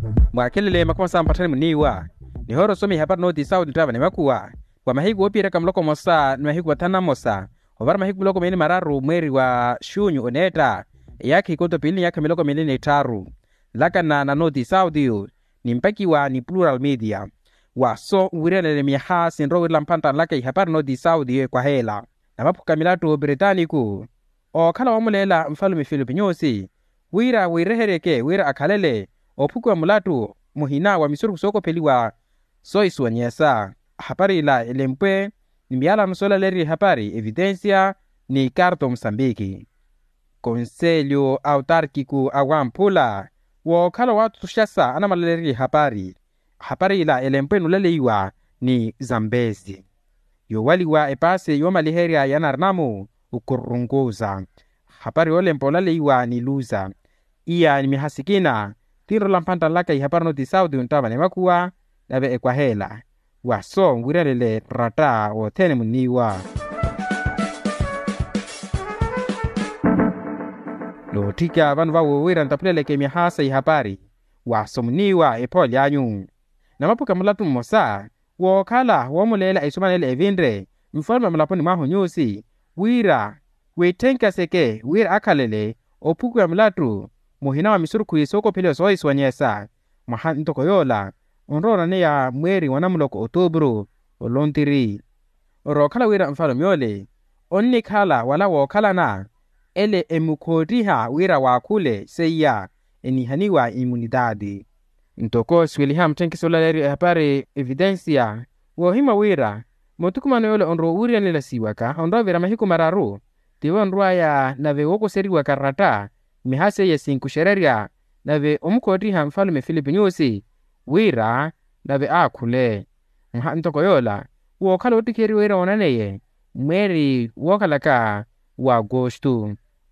Mwakelele makoma sampatani muniwa ni horo somi habari no South ntaba ne makuwa kwa mahigu opira kamloko mosa ni mahigu watana mosa obara mahigu loko meni mararu mweri wa shunyu oneta yaki koto pili yaka miloko milini taru laka na North South yu ni mpaki wa ni Plural Media wa so uwirele miyaha sinro wirlampanta laka habari North South yu kwa hela na mapu kamilatu Britaniku o kala wamulela mfalume Filipinyosi wira wirehereke wira akalele opuku wa mulatu muhina wa misuru kusoko peliwa soiswa nyesa habari la elempwe ni miala nusola leri habari evidencia ni karto Msambiki Konselho Autárquico Awampula wo kala watu tushasa ana malaleri habari la elempwe nuleleiwa ni Zambezi yo waliwa epase yo maliheria yanarnamu ukurunguza habari ole mpola leiwa ni luza iya ni mihasikina tiro lampanta laka habari North South untaba ne makuwa nabe ekwahela waso ngwirelele rata o tene muniwa lo tika vanu vawo wira ntapulele ke mihasa habari waso muniwa epol yanyu na mapuka mulatu mosa wo kala wo mulela isumanele evindre mfalme mulaponi maho nyusi wira wetenka seke wira akalele opuku ya mulatu muhina wa misuru kuisoko pele soiswa nyesa ntoko yola onrora ne ya mweri wanamuloko Otobro olontiri oro kala wira mfalo myole onni kala wala wo kala na ele emukodiha wira wakule seya enihaniwa imunidadi ntoko swiliham tenkisola leri habari evidencia wo hima wira motukumano yole onro uria nila siwaka onro vira mahiku mararu tiwa onroa ya nave woko seri wakarata mihase ya sinkushereria nave omukodiha mfalume Filipinyosi wira nave akule ntoko yola wo kala utikeri wira onaneye mweri wokalaka wa Agosto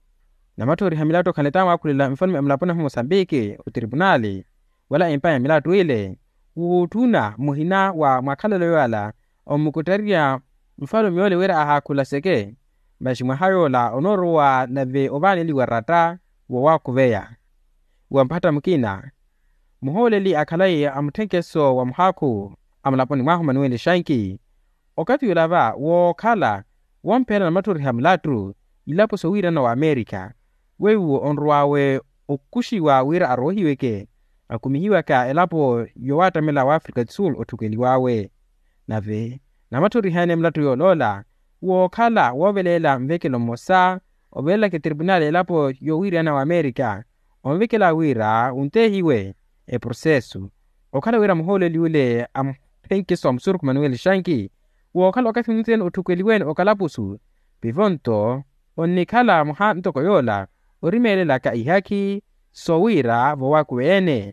na matori hamilato kanetama akulila mfalume mlapona Mosambiki utribunali wala empaya milato ile utuna muhina wa mwakalelo yola omukutaria mfalume yole wira ahakula seke bashimwa hayola onorwa nave obaneli warata wo wakuveya wampata mkina muholeli akalaye amtenkeso wa mhaku amlaponi mwaho Manuel Shanki okati yulava wo kala wampela na matori hamlatru ilapo so wira na wa Amerika wewu onruawe okushiwa wira arohiweke akumihiwa ka elapo yowata mela wa Afrika Sul otukeliwawe nave na matori hane mlatu yolola wo kala wovelela mvekelo mosa obela ke tribunal elapo yowira na wa Amerika omvekela wira untehiwe e procesu okala wira muholeli ule amtenkiso msuruk Manuel Shanki wo kala wakati mten otukeliwen okalapusu bivonto onikala muha ntoko yola orimelela ka ihaki sowira vowakuene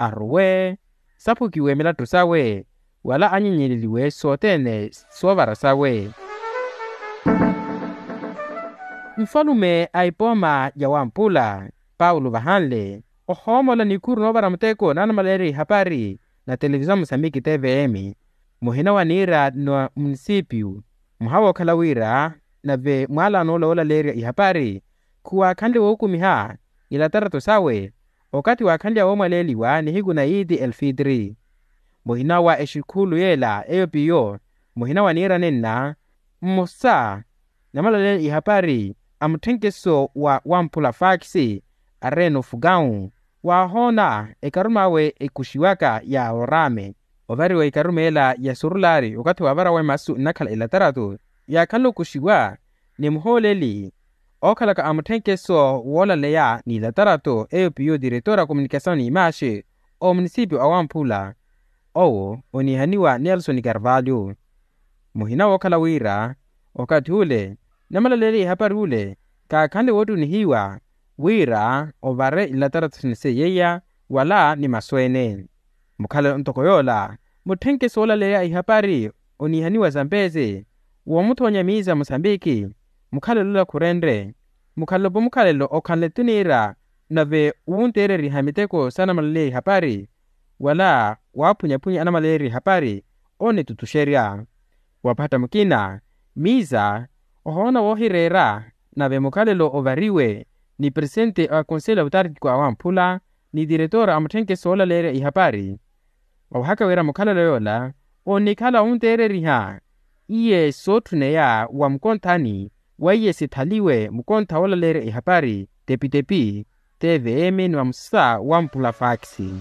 arwe sapukiwe melatu sawe wala anyinyililiwe sotene sovara sawe mfalume aipoma ya Wampula Paulo Vahanle ohomola nikuru nobara mteko nana maleri habari na televizyon Msambiki TVM muhina wanira no municipio muhawo kalawira nave mwala nola ola leri habari kuwa kande wokumiha ila tarato sawe wakati wakandya womaleliwa ni higu na Idi el-Fitri muhina wa eshikulu yela eyopiyo muhina wanira nena musa namala leri habari amtenkeso wa Wampula faksi areno fugau wa hona ekarumawe ekushiwaka ya orame ovari wa ekarumela ya surulari wakati wabara wa masu nakala ila taratu ya kalo kushiwa ni mholeli okalaka amtenkeso wola leya ni la taratu eyopiyo directora comunicación ni imashi o municipio Awampula owo onihaniwa Nelson Carvalho muhina wakala wira wakati ule namala leli habari ule ka kande wotu ni hiwa wira ovare ila taratu niseyeya wala ni maswene mukale ntoko yola mutenkeso wola leya habari onihaniwa Zambezi wo mutonya miza Msambiki mukale lula kurendre mukale lo okanletunira nave uuntere rihamiteko sana malele habari wala wapunya ana maleri habari one tutusheria wapata mkina miza ohona wohirera nave mukale lo ovariwe ni presente a Conselho Autárquico Awampula ni diretora amuthenke sola lere ihapari wahaka wera mukhala loyola onikhala untereriha iye sothuneya wa mkonthani waiye sithaliwe mkontha ola lere ihapari tepi TVM ni wa msa wa mpulafaksi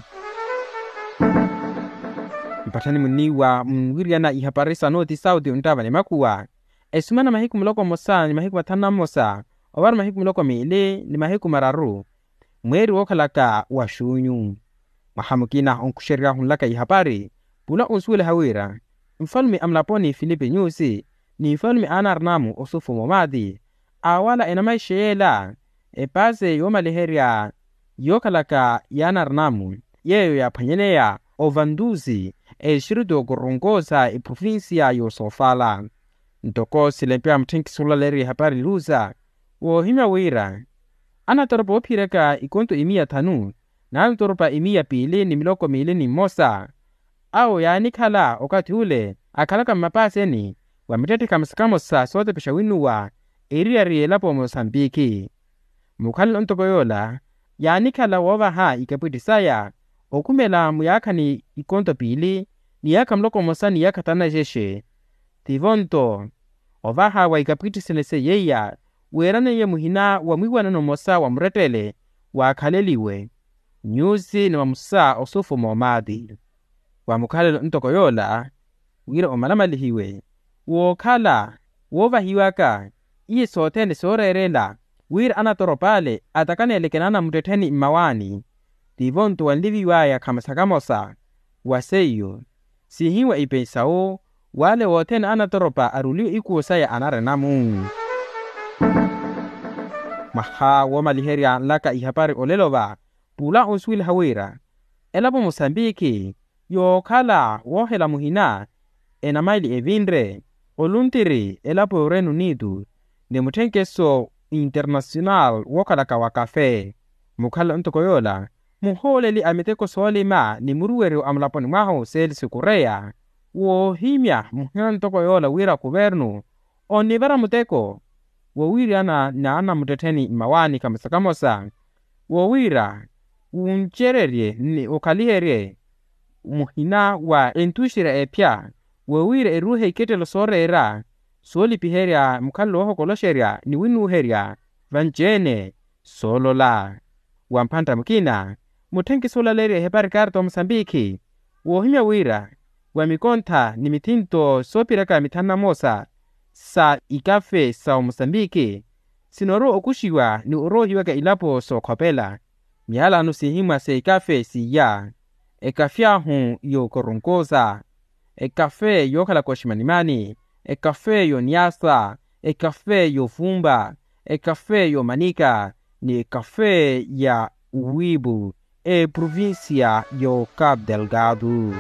mpathani muniwa mwiriana ihaparisa noti Saudi untava ni makuwa esumana mahiku muloko mosa ni mahiku mathana mosa owari mahiku muloko miili ni mahiku mararu mweri wokhalaka wa shunyu mahamukina onkusherya hunlaka ihapari pula unsuile hawira mfalme amlaponi Filipe Nyusi ni mfalme Anarnamu osufu momadi awala enamaisheyela epase yomaleherya yokhalaka ya Anarnamu yeyo yaphanyeneya ovanduzi eshirido kurongoza iprovinsia yosofala ntoko silempya muthenkisola leri ihapari luza wohimya wira anatoropa ophireka ikonto 105 na anatoropa 200 ni miloko 201 ao yaanikhala okati ule akhalaka mmapaseni wamitetheka msikamosa sote pesha winuwa eriyariyelapo Mosambiki mukhalile ontoko yola yaanikhala wovaha ikapwitisaya okumela muyakhani ikonto 2 niyakha muloko mosa niyakha tana jeshe tivonto ovaha wa ikapwitiselese yeya weraneye muhina wa mwiwanano mosa wa muretele wakhaleliwe Nyusi ni wa musa osufu momadi wa mukhalile ontoko yola wira omalamalihiwe wokhala wovahiwaka iye sotene sorerela wira anatoropale atakanelekenana mutetheni mmawani tivonto wanliviwaya khamasakamosa waseyo sihiwa ipensao wale wothene anatoropa aruliwe ikuusaya anarenamu maha womaliherya nlaka ihapari olelova pula onsuile hawira elapo Mosambiki yokhala wohela muhina enamaili evinre oluntiri elapo Reino Unido ni muthenkeso internacional wokhalaka wa café mukhala ontoko yola muholeli amiteko solima ni muruweri amulaponi mwaho Celso Correa wohimya muhina ontoko yola wira kuvernu onivara muteko wowiriana na ana mutetheni mawani kamasakamosa wowira unchererye ni okhaliherye muhina wa entushira epya wowira eruhe iketelo sorera solipiherya mukhalile wohokolosherya ni winuherya vanjene solola wamphanta mukina muthenkisola leri ihapari karto Mosambiki wohimya wira wa mikontha ni mithinto sopiraka mithana mosa sa ikafe sa Mosambiki sinoro okushiwa ni orohiwaka ilapo sokhopela mialano sihimwa se ikafe siya ekafyahu yokorongoza ekafe yokhala koshimani ekafe yoniasa ekafe yofumba ekafe yomanika ni ekafe ya Uwibu provincia yo Cabo Delgado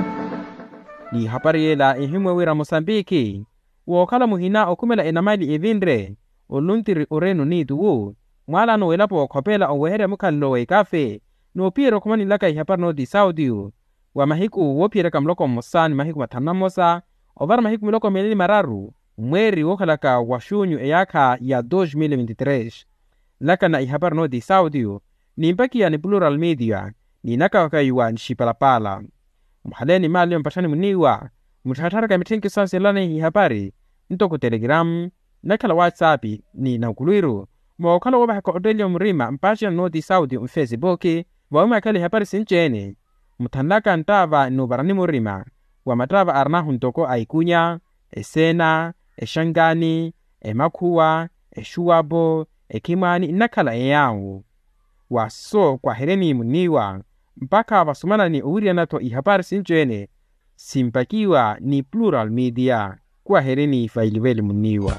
ni hapariyela ihimwe wira Mosambiki wokhala muhina okumela enamaili evinre oluntiri Reino Unido mwalano welapo wokhopela oweherya mukhalilo wa ikafe noopiyera okhumanilaka ihapari noti Saudi wa mahiku wophireka muloko mosa ni mahiku mathana mosa ovara mahiku miloko 2 mweri wokhalaka wa shunyu eyakha ya 2023 laka na ihapari noti Saudi nimpakiya ni Plural Media ninakawakaiwa nshipalapala mhaleni mali mpathani muniwa muthatharaka mithenkisanselane ihapari ntoko Telegram nakhala WhatsApp ni naukuluiru mwokhala wovahaka otelya murima mpachina noti Saudi Facebook waumakhala ihapari sinchene muthanlaka ntava nuvarani murima wa matava arinahu ntoko aikunya esena eshangani emakhuwa eshuwabo ekimani nakhala eyawu waso kwahereni muniwa mpaka vasumanani owirianato ihapari sinchene simpakiwa ni Plural Media kwahereni failiveli muniwa.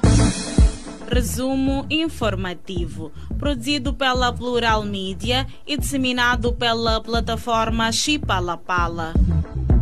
Resumo informativo, produzido pela Plural Media e disseminado pela plataforma Chipalapala.